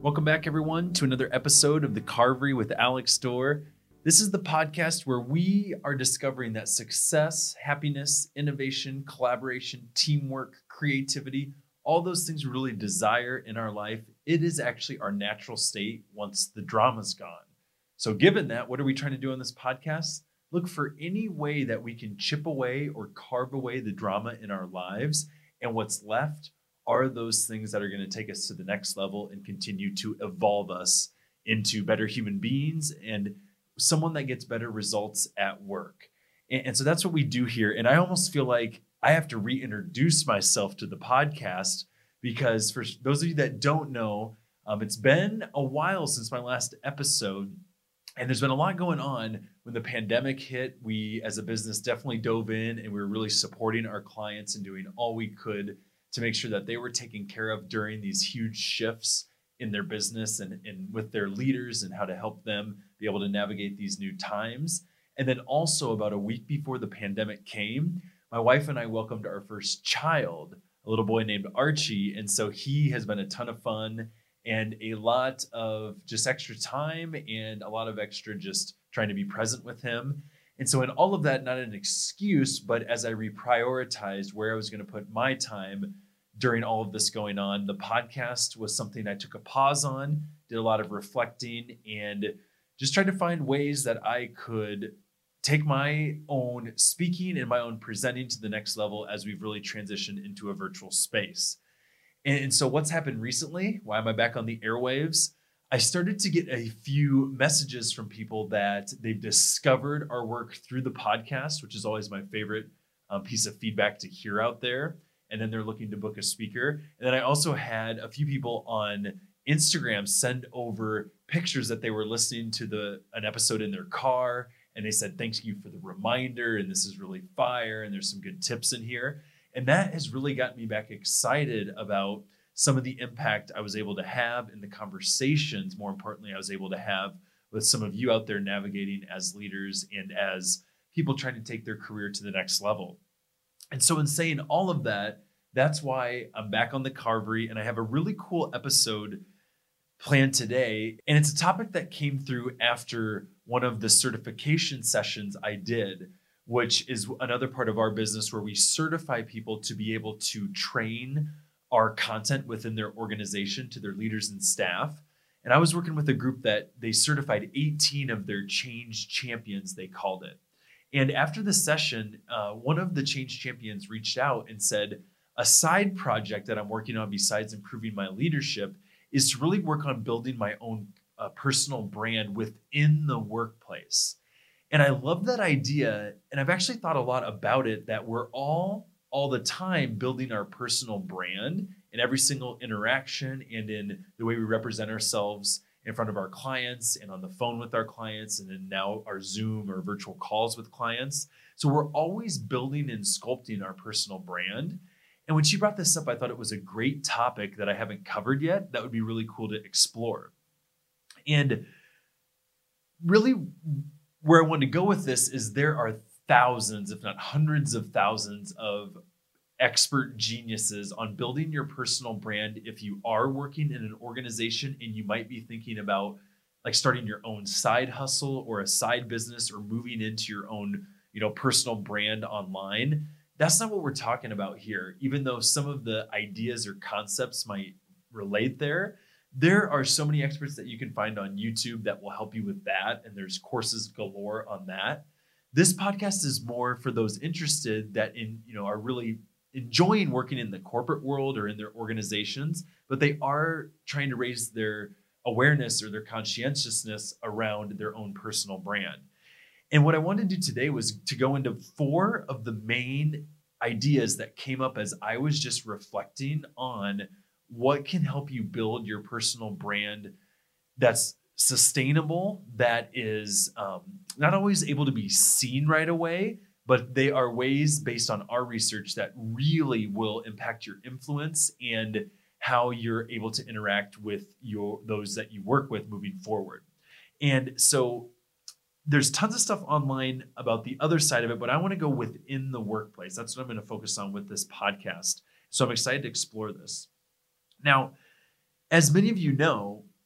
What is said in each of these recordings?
Welcome back, everyone, to another episode of The Carvery with Alex Dorr. This is the podcast where we are discovering that success, happiness, innovation, collaboration, teamwork, creativity, all those things we really desire in our life, it is actually our natural state once the drama's gone. So given that, what are we trying to do on this podcast? Look for any way that we can chip away or carve away the drama in our lives, and what's left are those things that are going to take us to the next level and continue to evolve us into better human beings and someone that gets better results at work. And so that's what we do here. And I almost feel like I have to reintroduce myself to the podcast because for those of you that don't know, it's been a while since my last episode. And there's been a lot going on. When the pandemic hit, we as a business definitely dove in and we were really supporting our clients and doing all we could to make sure that they were taken care of during these huge shifts in their business and with their leaders and how to help them be able to navigate these new times. And then also about a week before the pandemic came, my wife and I welcomed our first child, a little boy named Archie. And so he has been a ton of fun and a lot of just extra time and a lot of extra just trying to be present with him. And so in all of that, not an excuse, but as I reprioritized where I was going to put my time during all of this going on, the podcast was something I took a pause on, did a lot of reflecting, and just tried to find ways that I could take my own speaking and my own presenting to the next level as we've really transitioned into a virtual space. And so what's happened recently? Why am I back on the airwaves? I started to get a few messages from people that they've discovered our work through the podcast, which is always my favorite piece of feedback to hear out there. And then they're looking to book a speaker. And then I also had a few people on Instagram send over pictures that they were listening to an episode in their car. And they said, thank you for the reminder. And this is really fire. And there's some good tips in here. And that has really got me back excited about some of the impact I was able to have in the conversations. More importantly, I was able to have with some of you out there navigating as leaders and as people trying to take their career to the next level. And so in saying all of that, that's why I'm back on the Carvery, and I have a really cool episode planned today. And it's a topic that came through after one of the certification sessions I did, which is another part of our business where we certify people to be able to train our content within their organization to their leaders and staff. And I was working with a group that they certified 18 of their change champions, they called it. And after the session, one of the change champions reached out and said, a side project that I'm working on besides improving my leadership is to really work on building my own personal brand within the workplace. And I love that idea. And I've actually thought a lot about it, that we're all the time building our personal brand in every single interaction and in the way we represent ourselves in front of our clients and on the phone with our clients and then now our Zoom or virtual calls with clients. So we're always building and sculpting our personal brand. And when she brought this up, I thought it was a great topic that I haven't covered yet that would be really cool to explore. And really where I want to go with this is there are thousands, if not hundreds of thousands of expert geniuses on building your personal brand. If you are working in an organization and you might be thinking about like starting your own side hustle or a side business or moving into your own, personal brand online, that's not what we're talking about here. Even though some of the ideas or concepts might relate there are so many experts that you can find on YouTube that will help you with that. And there's courses galore on that. This podcast is more for those interested that are really enjoying working in the corporate world or in their organizations, but they are trying to raise their awareness or their conscientiousness around their own personal brand. And what I wanted to do today was to go into 4 of the main ideas that came up as I was just reflecting on what can help you build your personal brand that's sustainable, that is not always able to be seen right away, but they are ways based on our research that really will impact your influence and how you're able to interact with those that you work with moving forward. And so there's tons of stuff online about the other side of it, but I want to go within the workplace. That's what I'm going to focus on with this podcast. So I'm excited to explore this. Now, as many of you know,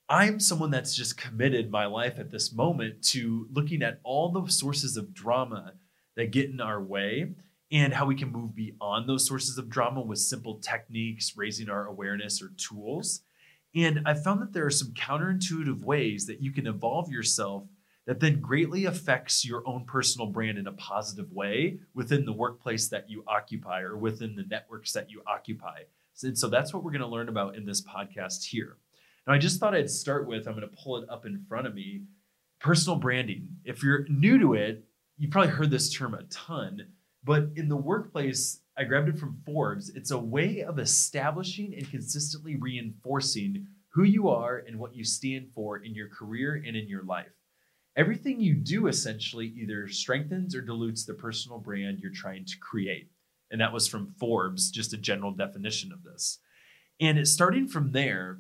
I'm someone that's just committed my life at this moment to looking at all the sources of drama that get in our way and how we can move beyond those sources of drama with simple techniques, raising our awareness or tools. And I found that there are some counterintuitive ways that you can evolve yourself that then greatly affects your own personal brand in a positive way within the workplace that you occupy or within the networks that you occupy. And so that's what we're going to learn about in this podcast here. Now, I just thought I'd start with, I'm going to pull it up in front of me, personal branding. If you're new to it, you probably heard this term a ton, but in the workplace, I grabbed it from Forbes. It's a way of establishing and consistently reinforcing who you are and what you stand for in your career and in your life. Everything you do essentially either strengthens or dilutes the personal brand you're trying to create. And that was from Forbes, just a general definition of this. And it's starting from there,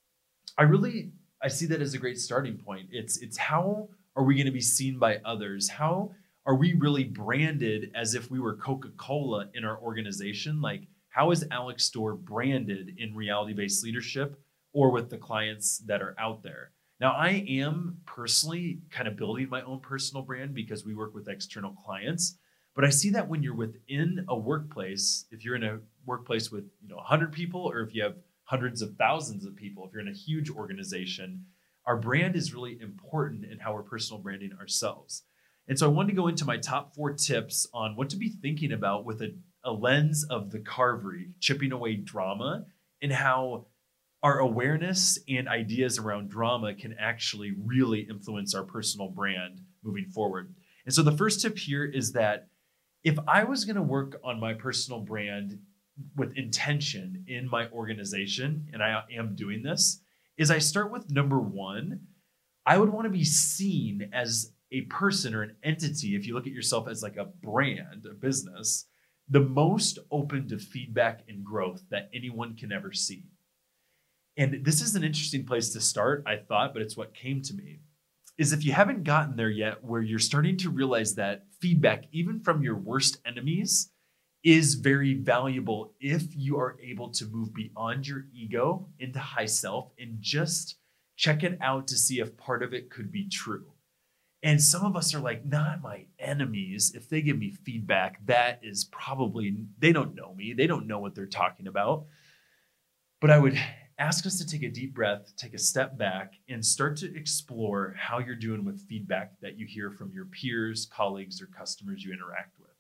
I see that as a great starting point. It's how are we going to be seen by others? How are we really branded as if we were Coca-Cola in our organization? Like, how is Alex Storr branded in reality-based leadership or with the clients that are out there? Now, I am personally kind of building my own personal brand because we work with external clients. But I see that when you're within a workplace, if you're in a workplace with 100 people, or if you have hundreds of thousands of people, if you're in a huge organization, our brand is really important in how we're personal branding ourselves. And so I wanted to go into my top 4 tips on what to be thinking about with a lens of the Carvery, chipping away drama, and how our awareness and ideas around drama can actually really influence our personal brand moving forward. And so the first tip here is that if I was going to work on my personal brand with intention in my organization, and I am doing this, is I start with number 1, I would want to be seen as a person or an entity, if you look at yourself as like a brand, a business, the most open to feedback and growth that anyone can ever see. And this is an interesting place to start, I thought, but it's what came to me, is if you haven't gotten there yet, where you're starting to realize that feedback, even from your worst enemies, is very valuable if you are able to move beyond your ego into high self and just check it out to see if part of it could be true. And some of us are like, not my enemies. If they give me feedback, that is probably, they don't know me. They don't know what they're talking about. But I would ask us to take a deep breath, take a step back, and start to explore how you're doing with feedback that you hear from your peers, colleagues, or customers you interact with.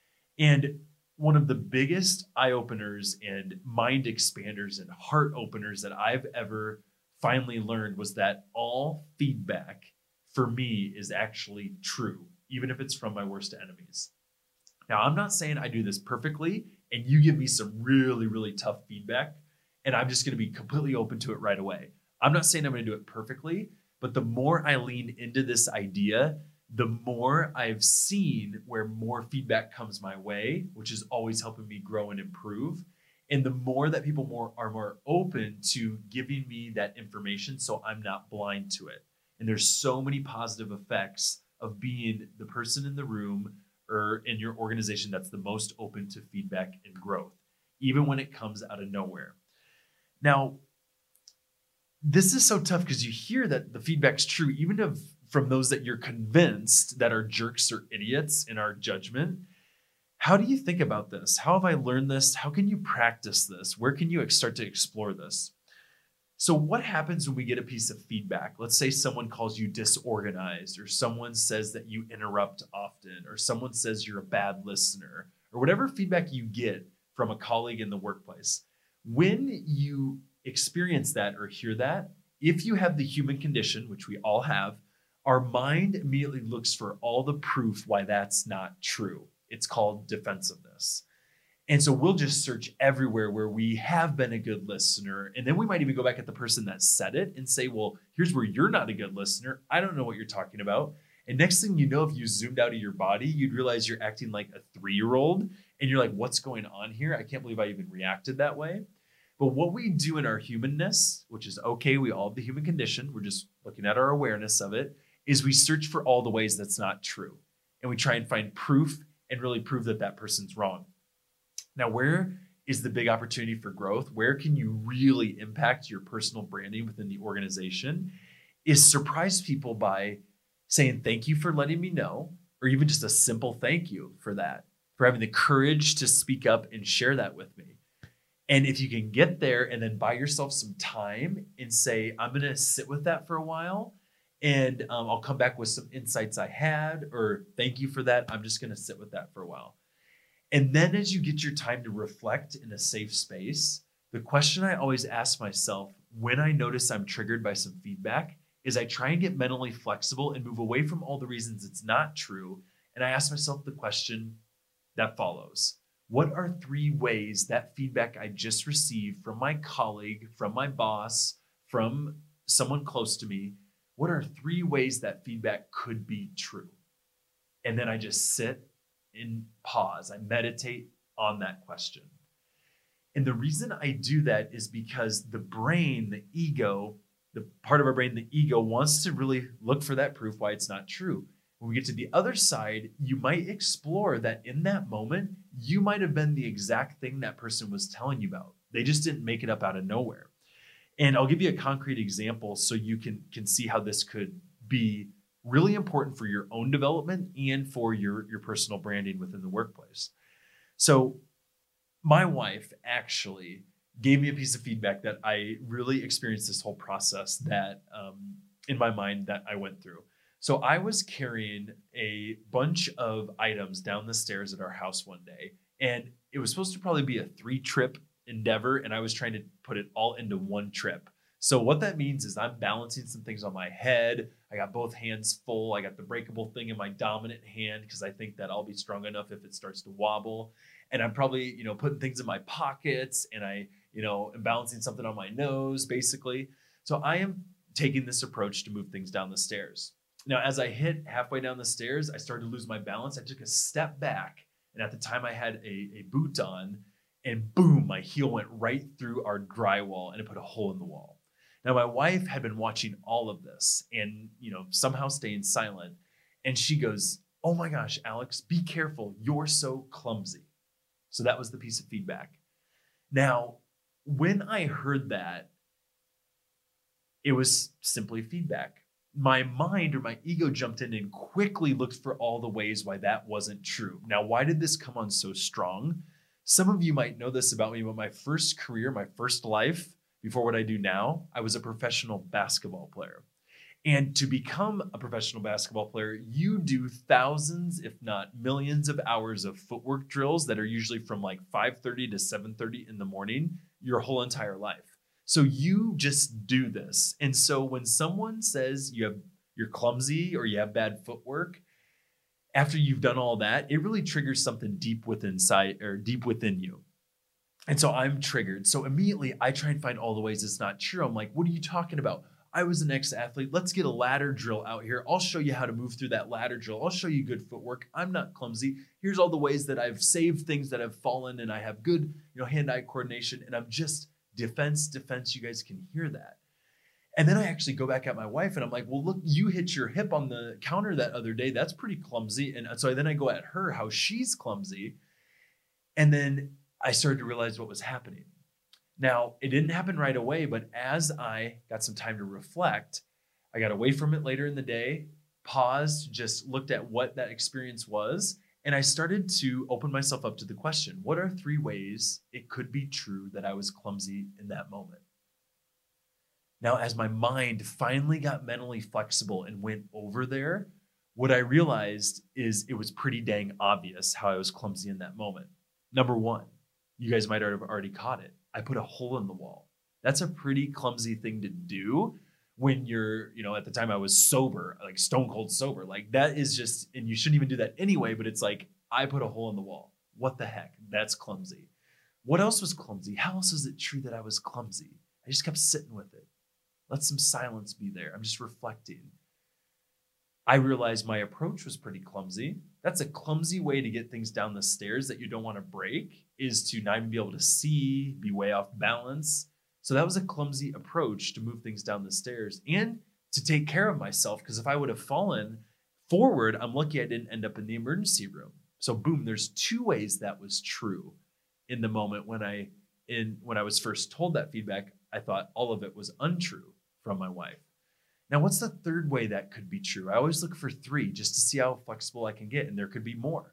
And one of the biggest eye-openers and mind expanders and heart openers that I've ever finally learned was that all feedback for me is actually true, even if it's from my worst enemies. Now, I'm not saying I do this perfectly and you give me some really, really tough feedback and I'm just going to be completely open to it right away. I'm not saying I'm going to do it perfectly, but the more I lean into this idea, the more I've seen where more feedback comes my way, which is always helping me grow and improve. And the more that people are more open to giving me that information so I'm not blind to it. And there's so many positive effects of being the person in the room or in your organization that's the most open to feedback and growth, even when it comes out of nowhere. Now, this is so tough because you hear that the feedback's true, even from those that you're convinced that are jerks or idiots in our judgment. How do you think about this? How have I learned this? How can you practice this? Where can you start to explore this? So what happens when we get a piece of feedback? Let's say someone calls you disorganized, or someone says that you interrupt often, or someone says you're a bad listener, or whatever feedback you get from a colleague in the workplace. When you experience that or hear that, if you have the human condition, which we all have, our mind immediately looks for all the proof why that's not true. It's called defensiveness. And so we'll just search everywhere where we have been a good listener. And then we might even go back at the person that said it and say, well, here's where you're not a good listener. I don't know what you're talking about. And next thing you know, if you zoomed out of your body, you'd realize you're acting like a 3-year-old. And you're like, what's going on here? I can't believe I even reacted that way. But what we do in our humanness, which is okay, we all have the human condition, we're just looking at our awareness of it, is we search for all the ways that's not true. And we try and find proof and really prove that that person's wrong. Now, where is the big opportunity for growth. Where can you really impact your personal branding within the organization? Is surprise people by saying, thank you for letting me know, or even just a simple thank you for that, for having the courage to speak up and share that with me. And if you can get there and then buy yourself some time and say, I'm going to sit with that for a while, and I'll come back with some insights I had, or thank you for that. I'm just going to sit with that for a while. And then as you get your time to reflect in a safe space, the question I always ask myself when I notice I'm triggered by some feedback is I try and get mentally flexible and move away from all the reasons it's not true. And I ask myself the question that follows. What are 3 ways that feedback I just received from my colleague, from my boss, from someone close to me, what are 3 ways that feedback could be true? And then I just sit and pause. I meditate on that question. And the reason I do that is because the brain, the ego, the part of our brain, the ego, wants to really look for that proof why it's not true. When we get to the other side, you might explore that in that moment, you might have been the exact thing that person was telling you about. They just didn't make it up out of nowhere. And I'll give you a concrete example so you can see how this could be really important for your own development and for your personal branding within the workplace. So my wife actually gave me a piece of feedback that I really experienced this whole process that in my mind that I went through. So I was carrying a bunch of items down the stairs at our house one day, and it was supposed to probably be a 3-trip endeavor, and I was trying to put it all into one trip. So what that means is I'm balancing some things on my head. I got both hands full. I got the breakable thing in my dominant hand because I think that I'll be strong enough if it starts to wobble. And I'm probably, putting things in my pockets, and I, am balancing something on my nose, basically. So I am taking this approach to move things down the stairs. Now, as I hit halfway down the stairs, I started to lose my balance. I took a step back, and at the time I had a boot on, and boom, my heel went right through our drywall, and it put a hole in the wall. Now, my wife had been watching all of this and, somehow staying silent. And she goes, oh my gosh, Alex, be careful. You're so clumsy. So that was the piece of feedback. Now, when I heard that, it was simply feedback. My mind or my ego jumped in and quickly looked for all the ways why that wasn't true. Now, why did this come on so strong? Some of you might know this about me, but my first career, my first life, before what I do now, I was a professional basketball player. And to become a professional basketball player, you do thousands, if not millions of hours of footwork drills that are usually from like 5:30 to 7:30 in the morning, your whole entire life. So you just do this. And so when someone says you're clumsy or you have bad footwork, after you've done all that, it really triggers something deep within you. And so I'm triggered. So immediately I try and find all the ways it's not true. I'm like, what are you talking about? I was an ex-athlete. Let's get a ladder drill out here. I'll show you how to move through that ladder drill. I'll show you good footwork. I'm not clumsy. Here's all the ways that I've saved things that have fallen, and I have good, hand-eye coordination. And I'm just defense. You guys can hear that. And then I actually go back at my wife and I'm like, well, look, you hit your hip on the counter that other day. That's pretty clumsy. And so then I go at her, how she's clumsy. And then I started to realize what was happening. Now, it didn't happen right away, but as I got some time to reflect, I got away from it later in the day, paused, just looked at what that experience was, and I started to open myself up to the question, what are 3 ways it could be true that I was clumsy in that moment? Now, as my mind finally got mentally flexible and went over there, what I realized is it was pretty dang obvious how I was clumsy in that moment. Number 1, you guys might have already caught it. I put a hole in the wall. That's a pretty clumsy thing to do when you're, at the time I was sober, like stone cold sober. Like that is just, and you shouldn't even do that anyway, but it's like, I put a hole in the wall. What the heck? That's clumsy. What else was clumsy? How else is it true that I was clumsy? I just kept sitting with it. Let some silence be there. I'm just reflecting. I realized my approach was pretty clumsy. That's a clumsy way to get things down the stairs that you don't want to break, is to not even be able to see, be way off balance. So that was a clumsy approach to move things down the stairs and to take care of myself, because if I would have fallen forward, I'm lucky I didn't end up in the emergency room. So boom, there's 2 ways that was true in the moment when I was first told that feedback, I thought all of it was untrue from my wife. Now, what's the third way that could be true? I always look for 3 just to see how flexible I can get, and there could be more.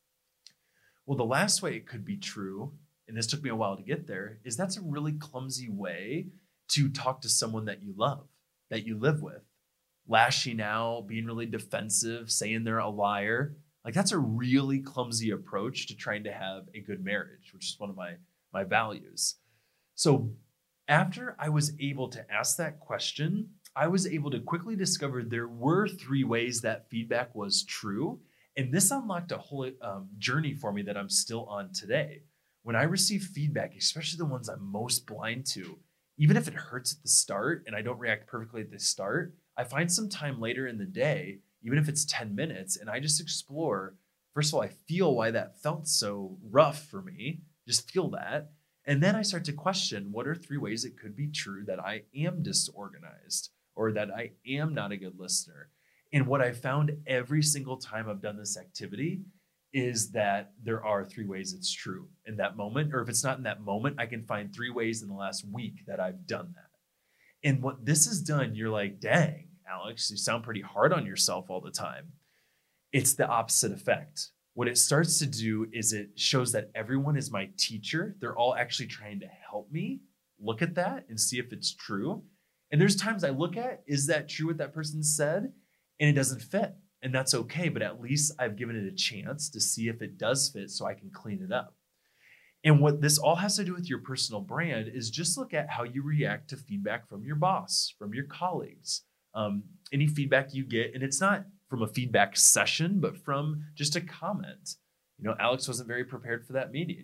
Well, the last way it could be true, and this took me a while to get there, is that's a really clumsy way to talk to someone that you love, that you live with. Lashing out, being really defensive, saying they're a liar. Like, that's a really clumsy approach to trying to have a good marriage, which is one of my values. So after I was able to ask that question, I was able to quickly discover there were 3 ways that feedback was true. And this unlocked a whole journey for me that I'm still on today. When I receive feedback, especially the ones I'm most blind to, even if it hurts at the start and I don't react perfectly at the start, I find some time later in the day, even if it's 10 minutes, and I just explore. First of all, I feel why that felt so rough for me, just feel that. And then I start to question, what are 3 ways it could be true that I am disorganized or that I am not a good listener? And what I found every single time I've done this activity is that there are 3 ways it's true in that moment. Or if it's not in that moment, I can find 3 ways in the last week that I've done that. And what this has done, you're like, dang, Alex, you sound pretty hard on yourself all the time. It's the opposite effect. What it starts to do is it shows that everyone is my teacher. They're all actually trying to help me look at that and see if it's true. And there's times I look at, is that true what that person said? And it doesn't fit. And that's okay. But at least I've given it a chance to see if it does fit so I can clean it up. And what this all has to do with your personal brand is just look at how you react to feedback from your boss, from your colleagues, any feedback you get. And it's not from a feedback session, but from just a comment. Alex wasn't very prepared for that meeting.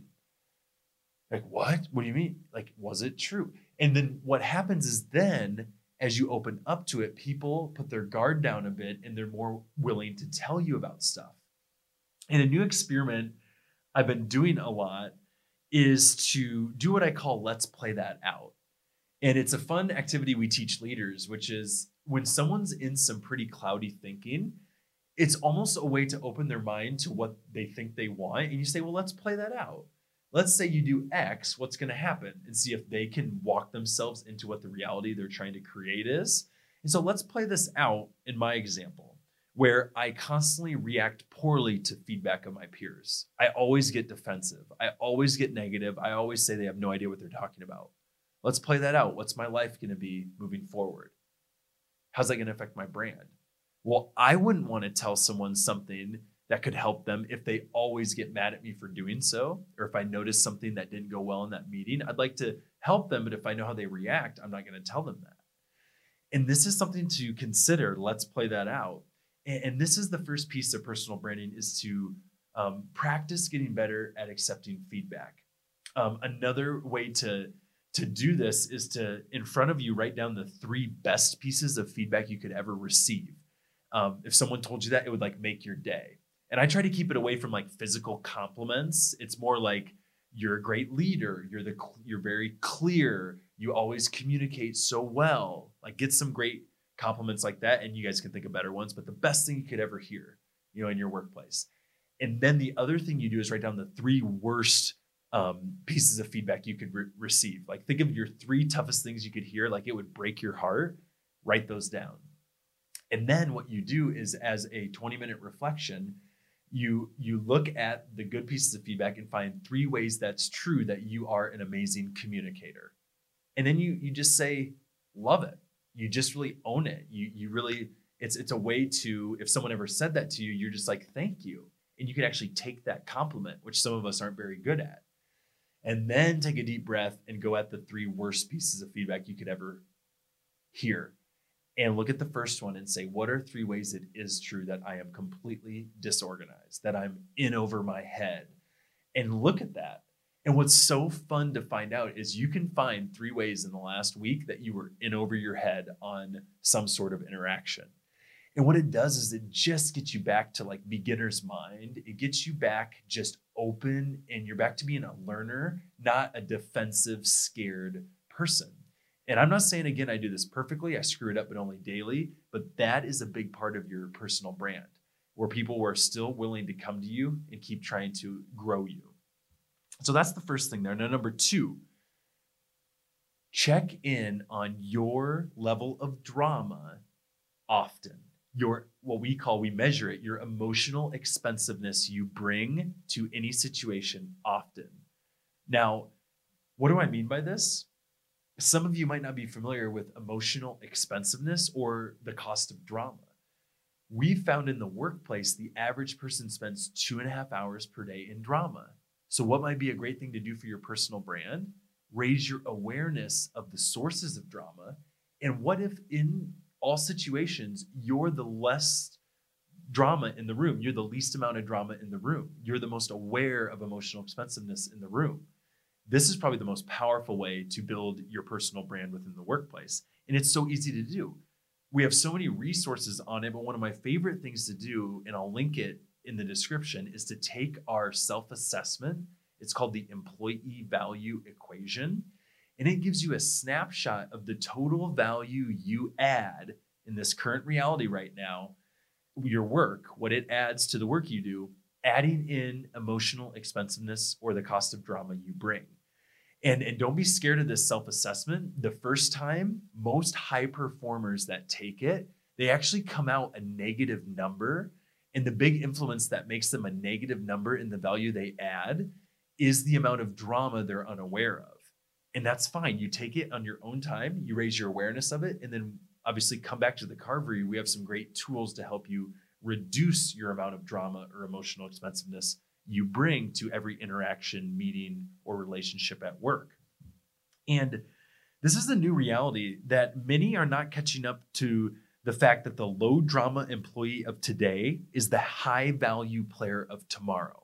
Like, what? What do you mean? Like, was it true? And then what happens is then, as you open up to it, people put their guard down a bit and they're more willing to tell you about stuff. And a new experiment I've been doing a lot is to do what I call let's play that out. And it's a fun activity we teach leaders, which is when someone's in some pretty cloudy thinking, it's almost a way to open their mind to what they think they want. And you say, well, let's play that out. Let's say you do X, what's going to happen? And see if they can walk themselves into what the reality they're trying to create is. And so let's play this out in my example, where I constantly react poorly to feedback of my peers. I always get defensive. I always get negative. I always say they have no idea what they're talking about. Let's play that out. What's my life going to be moving forward? How's that going to affect my brand? Well, I wouldn't want to tell someone something that could help them if they always get mad at me for doing so, or if I notice something that didn't go well in that meeting. I'd like to help them, but if I know how they react, I'm not going to tell them that. And this is something to consider. Let's play that out. And this is the first piece of personal branding, is to practice getting better at accepting feedback. Another way to do this is to, in front of you, write down the 3 best pieces of feedback you could ever receive. If someone told you that, it would like make your day. And I try to keep it away from like physical compliments. It's more like, you're a great leader. You're very clear. You always communicate so well. Like, get some great compliments like that, and you guys can think of better ones, but the best thing you could ever hear, in your workplace. And then the other thing you do is write down the 3 worst pieces of feedback you could receive. Like, think of your 3 toughest things you could hear, like it would break your heart. Write those down. And then what you do is, as a 20-minute reflection, you look at the good pieces of feedback and find 3 ways that's true that you are an amazing communicator. And then you just say, love it. You just really own it. You really, it's a way to, if someone ever said that to you, you're just like, thank you. And you can actually take that compliment, which some of us aren't very good at. And then take a deep breath and go at the 3 worst pieces of feedback you could ever hear. And look at the first one and say, what are 3 ways it is true that I am completely disorganized, that I'm in over my head? And look at that. And what's so fun to find out is you can find 3 ways in the last week that you were in over your head on some sort of interaction. And what it does is it just gets you back to like beginner's mind. It gets you back just open, and you're back to being a learner, not a defensive, scared person. And I'm not saying, again, I do this perfectly. I screw it up, but only daily. But that is a big part of your personal brand, where people are still willing to come to you and keep trying to grow you. So that's the first thing there. Now, number two, check in on your level of drama often. We measure it, your emotional expensiveness you bring to any situation often. Now, what do I mean by this? Some of you might not be familiar with emotional expensiveness or the cost of drama. We found in the workplace, the average person spends 2.5 hours per day in drama. So what might be a great thing to do for your personal brand? Raise your awareness of the sources of drama. And what if in all situations, you're the less drama in the room? You're the least amount of drama in the room. You're the most aware of emotional expensiveness in the room. This is probably the most powerful way to build your personal brand within the workplace. And it's so easy to do. We have so many resources on it, but one of my favorite things to do, and I'll link it in the description, is to take our self-assessment. It's called the employee value equation. And it gives you a snapshot of the total value you add in this current reality right now, your work, what it adds to the work you do, adding in emotional expensiveness or the cost of drama you bring. And don't be scared of this self-assessment. The first time, most high performers that take it, they actually come out a negative number. And the big influence that makes them a negative number in the value they add is the amount of drama they're unaware of. And that's fine. You take it on your own time, you raise your awareness of it, and then obviously come back to the Carvery. We have some great tools to help you reduce your amount of drama or emotional expensiveness you bring to every interaction, meeting, or relationship at work. And this is the new reality that many are not catching up to the fact that the low drama employee of today is the high value player of tomorrow.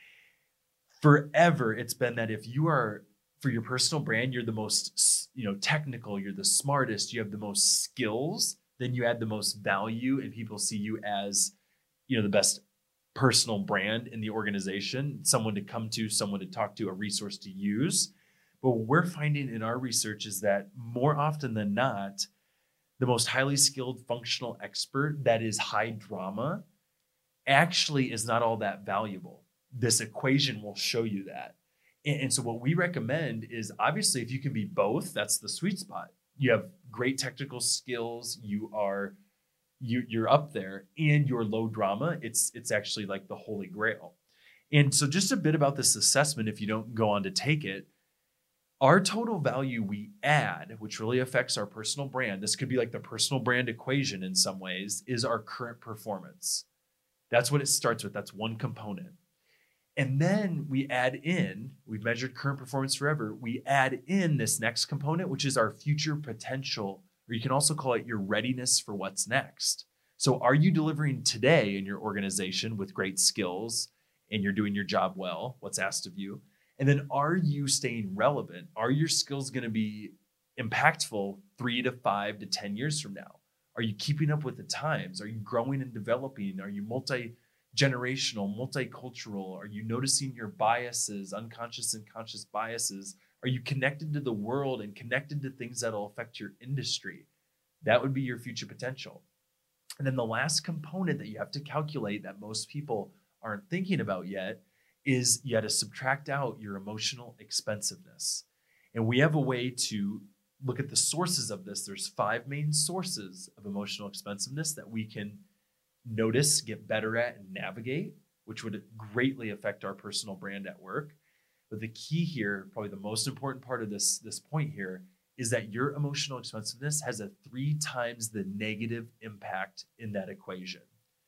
Forever, it's been that if you are, for your personal brand, you're the most, technical, you're the smartest, you have the most skills, then you add the most value and people see you as, the best personal brand in the organization, someone to come to, someone to talk to, a resource to use. But what we're finding in our research is that more often than not, the most highly skilled functional expert that is high drama actually is not all that valuable. This equation will show you that. And so what we recommend is, obviously, if you can be both, that's the sweet spot. You have great technical skills, you're up there, and you're low drama. It's actually like the holy grail. And so just a bit about this assessment, if you don't go on to take it, our total value we add, which really affects our personal brand, this could be like the personal brand equation in some ways, is our current performance. That's what it starts with. That's one component. And then we've measured current performance forever. We add in this next component, which is our future potential, or you can also call it your readiness for what's next. So are you delivering today in your organization with great skills and you're doing your job well, what's asked of you? And then are you staying relevant? Are your skills going to be impactful 3 to 5 to 10 years from now? Are you keeping up with the times? Are you growing and developing? Are you multi-generational, multicultural? Are you noticing your biases, unconscious and conscious biases? Are you connected to the world and connected to things that will affect your industry? That would be your future potential. And then the last component that you have to calculate that most people aren't thinking about yet is you had to subtract out your emotional expensiveness. And we have a way to look at the sources of this. There's 5 main sources of emotional expensiveness that we can notice, get better at, and navigate, which would greatly affect our personal brand at work. But the key here, probably the most important part of this point here, is that your emotional expensiveness has a 3 times the negative impact in that equation.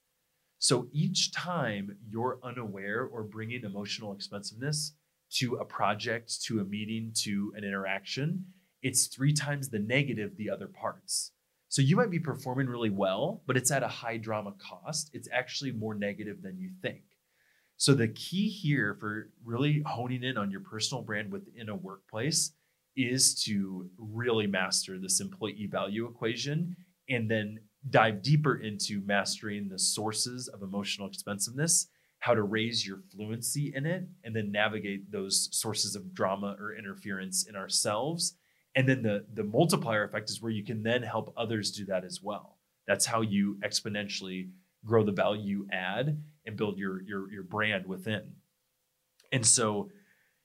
So each time you're unaware or bringing emotional expensiveness to a project, to a meeting, to an interaction, it's 3 times the negative the other parts. So you might be performing really well, but it's at a high drama cost. It's actually more negative than you think. So the key here for really honing in on your personal brand within a workplace is to really master this employee value equation and then dive deeper into mastering the sources of emotional expensiveness, how to raise your fluency in it, and then navigate those sources of drama or interference in ourselves. And then the multiplier effect is where you can then help others do that as well. That's how you exponentially grow the value you add and build your brand within. And so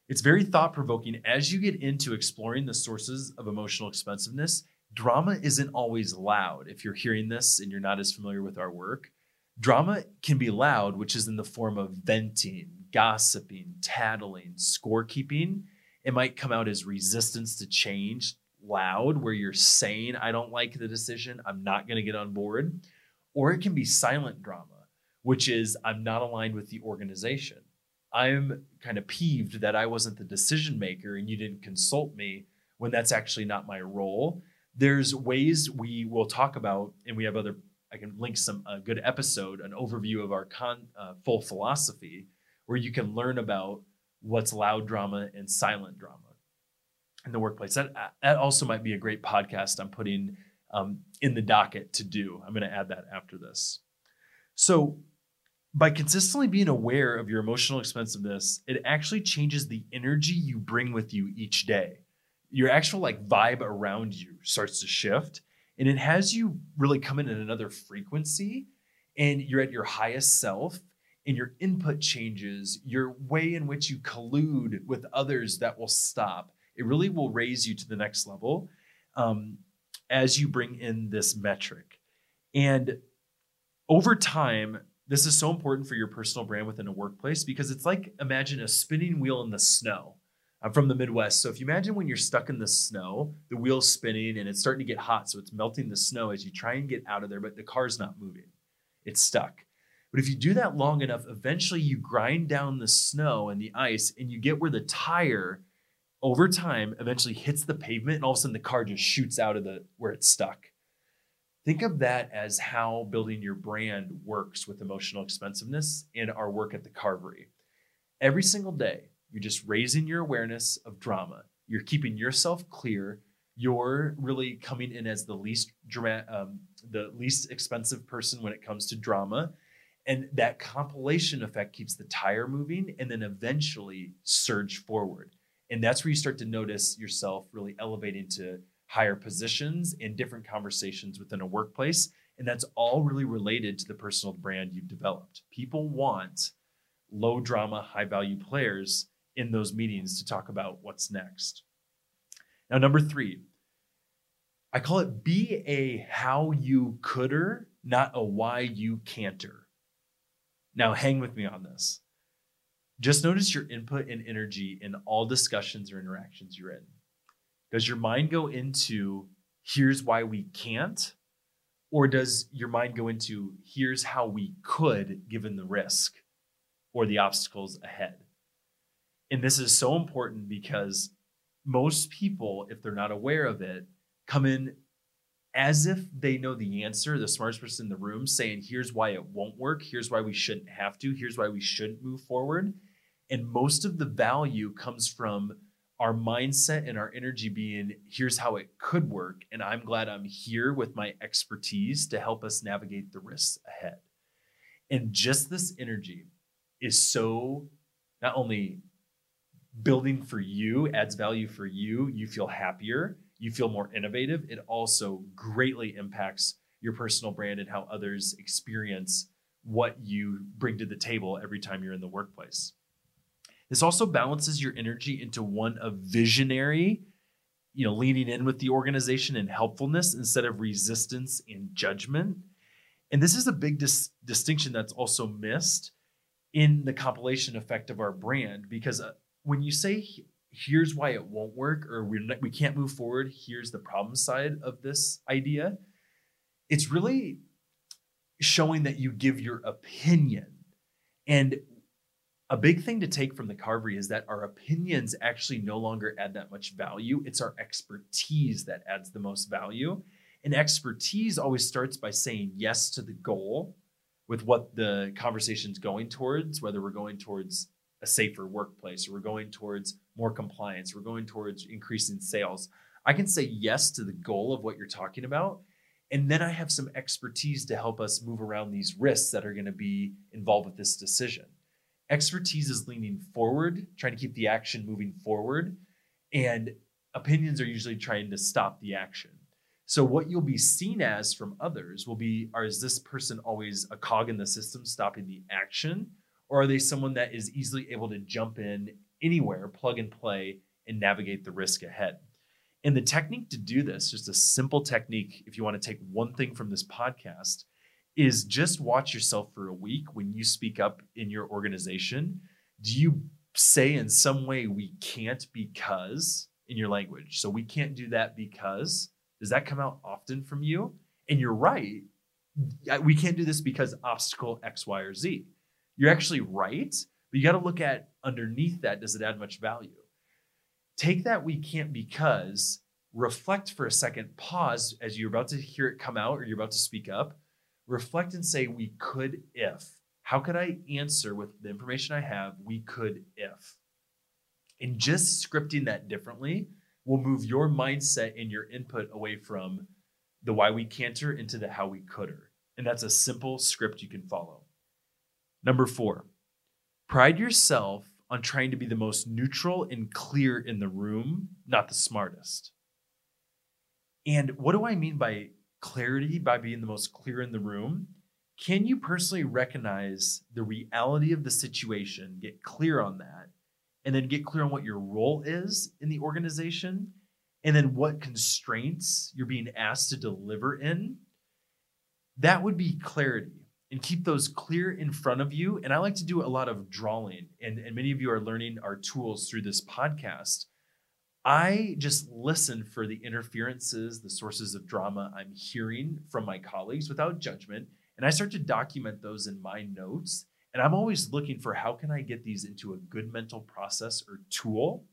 It's very thought-provoking. As you get into exploring the sources of emotional expensiveness, drama isn't always loud. If you're hearing this and you're not as familiar with our work, drama can be loud, which is in the form of venting, gossiping, tattling, scorekeeping. It might come out as resistance to change, loud, where you're saying, I don't like the decision, I'm not going to get on board. Or it can be silent drama, which is, I'm not aligned with the organization. I'm kind of peeved that I wasn't the decision maker and you didn't consult me when that's actually not my role. There's ways we will talk about, and we have other, I can link a good episode, an overview of our full philosophy, where you can learn about what's loud drama and silent drama in the workplace. That also might be a great podcast I'm putting in the docket to do. I'm going to add that after this. So by consistently being aware of your emotional expensiveness, it actually changes the energy you bring with you each day. Your actual vibe around you starts to shift, and it has you really come in at another frequency, and you're at your highest self, and your input changes, your way in which you collude with others that will stop. It really will raise you to the next level as you bring in this metric. And over time, this is so important for your personal brand within a workplace, because it's like, imagine a spinning wheel in the snow. I'm from the Midwest. So if you imagine when you're stuck in the snow, the wheel's spinning and it's starting to get hot. So it's melting the snow as you try and get out of there, but the car's not moving. It's stuck. But if you do that long enough, eventually you grind down the snow and the ice, and you get where the tire over time eventually hits the pavement, and all of a sudden the car just shoots out of where it's stuck. Think of that as how building your brand works with emotional expensiveness in our work at the Carvery. Every single day, you're just raising your awareness of drama. You're keeping yourself clear. You're really coming in as the least expensive person when it comes to drama. And that compilation effect keeps the tire moving and then eventually surge forward. And that's where you start to notice yourself really elevating to higher positions and different conversations within a workplace. And that's all really related to the personal brand you've developed. People want low drama, high value players in those meetings to talk about what's next. Now, number 3, I call it be a how you coulder, not a why you can'ter. Now, hang with me on this. Just notice your input and energy in all discussions or interactions you're in. Does your mind go into, here's why we can't? Or does your mind go into, here's how we could, given the risk or the obstacles ahead? And this is so important because most people, if they're not aware of it, come in as if they know the answer, the smartest person in the room, saying, here's why it won't work, here's why we shouldn't have to, here's why we shouldn't move forward. And most of the value comes from our mindset and our energy being, here's how it could work. And I'm glad I'm here with my expertise to help us navigate the risks ahead. And just this energy is so not only building for you, adds value for you, you feel happier, you feel more innovative. It also greatly impacts your personal brand and how others experience what you bring to the table every time you're in the workplace. This also balances your energy into one of visionary, leaning in with the organization and helpfulness instead of resistance and judgment. And this is a big distinction that's also missed in the compilation effect of our brand, because when you say, here's why it won't work, or we can't move forward, here's the problem side of this idea, it's really showing that you give your opinion. And a big thing to take from the Carvery is that our opinions actually no longer add that much value. It's our expertise that adds the most value. And expertise always starts by saying yes to the goal with what the conversation's going towards, whether we're going towards a safer workplace, or we're going towards more compliance, we're going towards increasing sales. I can say yes to the goal of what you're talking about. And then I have some expertise to help us move around these risks that are going to be involved with this decision. Expertise is leaning forward, trying to keep the action moving forward, and opinions are usually trying to stop the action. So what you'll be seen as from others will be, is this person always a cog in the system stopping the action? Or are they someone that is easily able to jump in anywhere, plug and play, and navigate the risk ahead. And the technique to do this, just a simple technique, if you want to take one thing from this podcast, is just watch yourself for a week when you speak up in your organization. Do you say in some way, we can't because in your language? So we can't do that because, does that come out often from you? And you're right. We can't do this because obstacle X, Y, or Z. You're actually right, but you got to look at underneath that, does it add much value? Take that we can't because, reflect for a second, pause as you're about to hear it come out or you're about to speak up. Reflect and say, we could if. How could I answer with the information I have? We could if. And just scripting that differently will move your mindset and your input away from the why we can'ter into the how we could'er. And that's a simple script you can follow. Number 4, pride yourself on trying to be the most neutral and clear in the room, not the smartest. And what do I mean by clarity, by being the most clear in the room? Can you personally recognize the reality of the situation, get clear on that, and then get clear on what your role is in the organization, and then what constraints you're being asked to deliver in? That would be clarity. And keep those clear in front of you. And I like to do a lot of drawing, and many of you are learning our tools through this podcast. I just listen for the interferences, the sources of drama I'm hearing from my colleagues without judgment. And I start to document those in my notes. And I'm always looking for how can I get these into a good mental process or tool.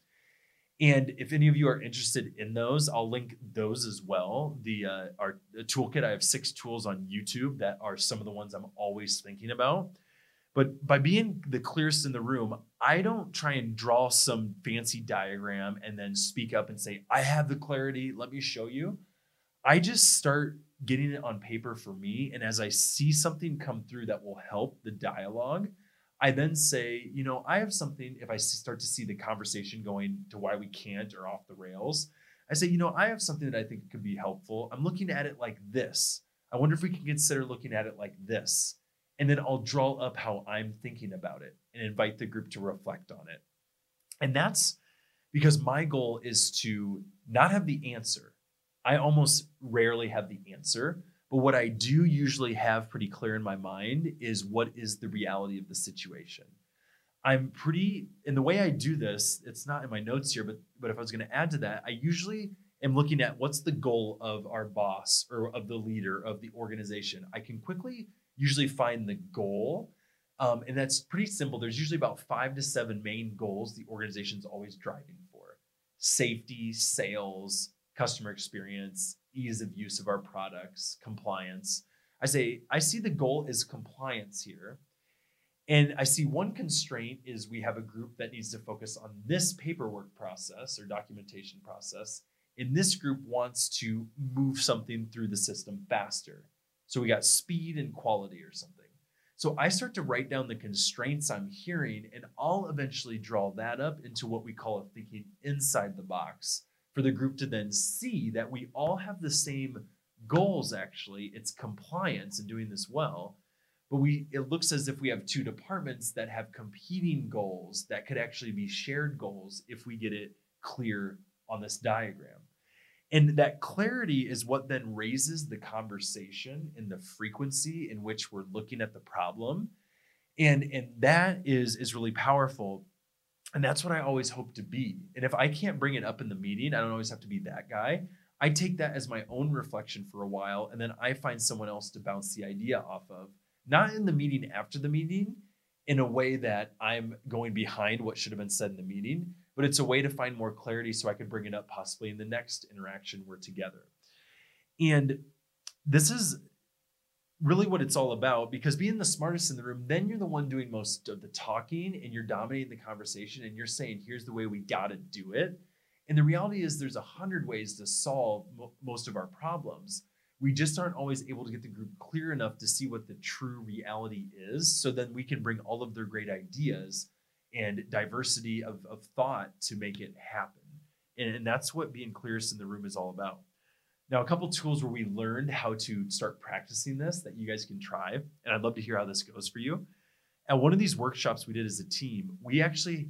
And if any of you are interested in those, I'll link those as well. Our toolkit, I have 6 tools on YouTube that are some of the ones I'm always thinking about. But by being the clearest in the room, I don't try and draw some fancy diagram and then speak up and say, I have the clarity, let me show you. I just start getting it on paper for me. And as I see something come through that will help the dialogue, I then say, I have something. If I start to see the conversation going to why we can't or off the rails, I say, I have something that I think could be helpful. I'm looking at it like this. I wonder if we can consider looking at it like this. And then I'll draw up how I'm thinking about it and invite the group to reflect on it. And that's because my goal is to not have the answer. I almost rarely have the answer. But what I do usually have pretty clear in my mind is what is the reality of the situation. And the way I do this, it's not in my notes here, but if I was going to add to that, I usually am looking at what's the goal of our boss or of the leader of the organization. I can quickly usually find the goal. And that's pretty simple. There's usually about 5 to 7 main goals the organization's always driving for: safety, sales, customer experience, ease of use of our products, compliance. I see the goal is compliance here. And I see one constraint is we have a group that needs to focus on this paperwork process or documentation process. And this group wants to move something through the system faster. So we got speed and quality or something. So I start to write down the constraints I'm hearing, and I'll eventually draw that up into what we call a thinking inside the box, for the group to then see that we all have the same goals. Actually, it's compliance and doing this well, but it looks as if we have 2 departments that have competing goals that could actually be shared goals if we get it clear on this diagram. And that clarity is what then raises the conversation and the frequency in which we're looking at the problem. And that is really powerful. And that's what I always hope to be. And if I can't bring it up in the meeting, I don't always have to be that guy. I take that as my own reflection for a while, and then I find someone else to bounce the idea off of, not in the meeting after the meeting, in a way that I'm going behind what should have been said in the meeting, but it's a way to find more clarity so I could bring it up possibly in the next interaction we're together. And this is really what it's all about, because being the smartest in the room, then you're the one doing most of the talking and you're dominating the conversation and you're saying, here's the way we got to do it. And the reality is there's 100 ways to solve most of our problems. We just aren't always able to get the group clear enough to see what the true reality is. So then we can bring all of their great ideas and diversity of thought to make it happen. And that's what being clearest in the room is all about. Now, a couple tools where we learned how to start practicing this that you guys can try, and I'd love to hear how this goes for you. At one of these workshops we did as a team, we actually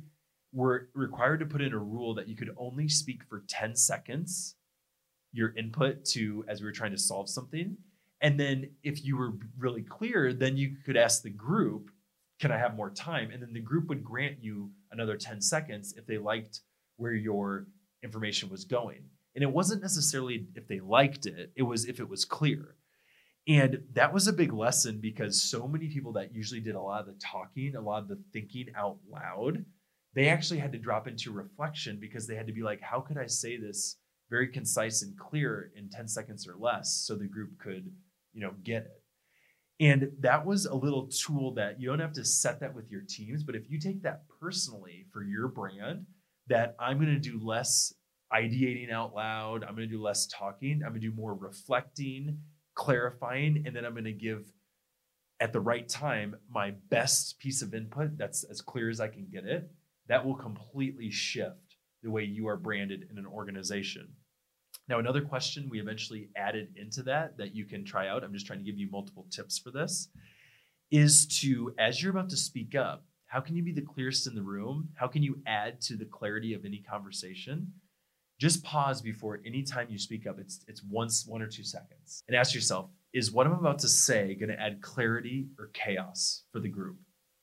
were required to put in a rule that you could only speak for 10 seconds, your input to, as we were trying to solve something. And then if you were really clear, then you could ask the group, can I have more time? And then the group would grant you another 10 seconds if they liked where your information was going. And it wasn't necessarily if they liked it, it was if it was clear. And that was a big lesson because so many people that usually did a lot of the talking, a lot of the thinking out loud, they actually had to drop into reflection because they had to be like, how could I say this very concise and clear in 10 seconds or less so the group could, get it. And that was a little tool that you don't have to set that with your teams, but if you take that personally for your brand, that I'm going to do less ideating out loud, I'm going to do less talking, I'm going to do more reflecting, clarifying, and then I'm going to give at the right time my best piece of input that's as clear as I can get it. That will completely shift the way you are branded in an organization. Now, another question we eventually added into that you can try out, I'm just trying to give you multiple tips for this, is to, as you're about to speak up, how can you be the clearest in the room? How can you add to the clarity of any conversation? Just pause before any time you speak up. It's 1 or 2 seconds. And ask yourself, is what I'm about to say going to add clarity or chaos for the group?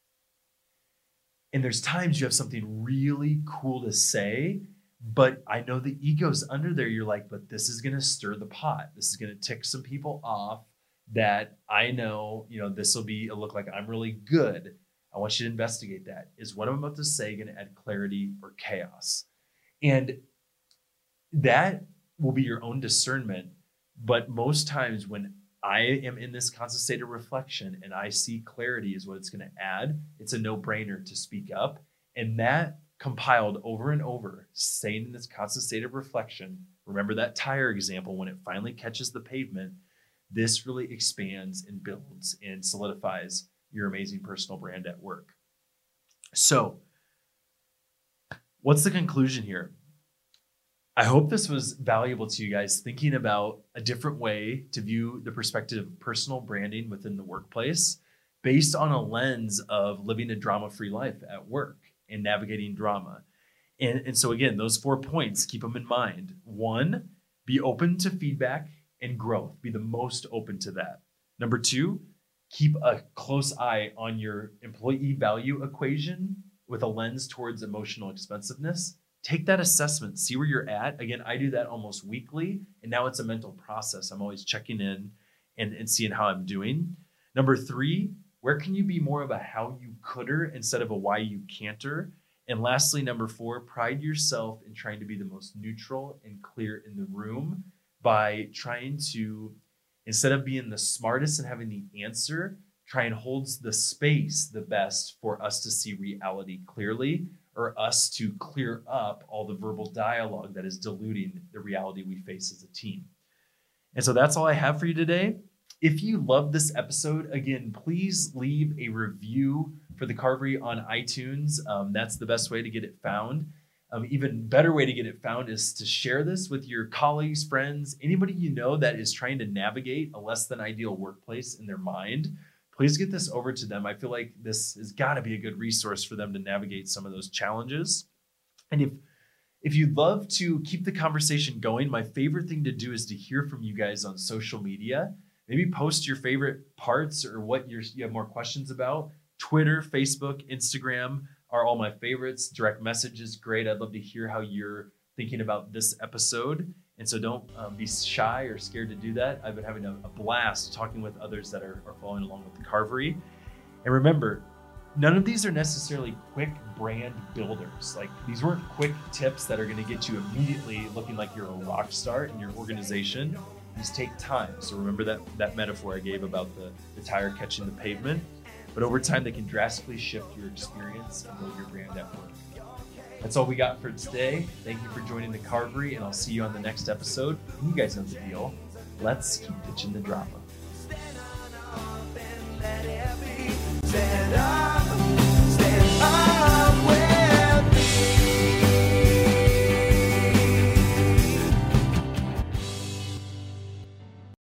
And there's times you have something really cool to say, but I know the ego's under there. You're like, but this is going to stir the pot. This is going to tick some people off that I know, this will look like I'm really good. I want you to investigate that. Is what I'm about to say going to add clarity or chaos? And that will be your own discernment. But most times when I am in this constant state of reflection and I see clarity is what it's going to add, it's a no-brainer to speak up. And that compiled over and over, staying in this constant state of reflection. Remember that tire example, when it finally catches the pavement, this really expands and builds and solidifies your amazing personal brand at work. So what's the conclusion here? I hope this was valuable to you guys, thinking about a different way to view the perspective of personal branding within the workplace based on a lens of living a drama-free life at work and navigating drama. And so again, those 4 points, keep them in mind. 1, be open to feedback and growth. Be the most open to that. Number 2, keep a close eye on your employee value equation with a lens towards emotional expensiveness. Take that assessment, see where you're at. Again, I do that almost weekly, and now it's a mental process. I'm always checking in and seeing how I'm doing. Number 3, where can you be more of a how you coulder instead of a why you can'ter? And lastly, number 4, pride yourself in trying to be the most neutral and clear in the room by trying to, instead of being the smartest and having the answer, try and hold the space the best for us to see reality clearly, or us to clear up all the verbal dialogue that is diluting the reality we face as a team. And so that's all I have for you today. If you loved this episode, again, please leave a review for the Carvery on iTunes. That's the best way to get it found. Even better way to get it found is to share this with your colleagues, friends, anybody you know that is trying to navigate a less than ideal workplace in their mind. Please get this over to them. I feel like this has got to be a good resource for them to navigate some of those challenges. And if you'd love to keep the conversation going, my favorite thing to do is to hear from you guys on social media. Maybe post your favorite parts or what you have more questions about. Twitter, Facebook, Instagram are all my favorites. Direct message is great. I'd love to hear how you're thinking about this episode. And so don't be shy or scared to do that. I've been having a blast talking with others that are following along with the Carvery. And remember, none of these are necessarily quick brand builders. Like, these weren't quick tips that are going to get you immediately looking like you're a rock star in your organization. These take time. So remember that metaphor I gave about the tire catching the pavement. But over time, they can drastically shift your experience and build your brand at work. That's all we got for today. Thank you for joining the Carvery, and I'll see you on the next episode. You guys know the deal. Let's keep pitching the drama.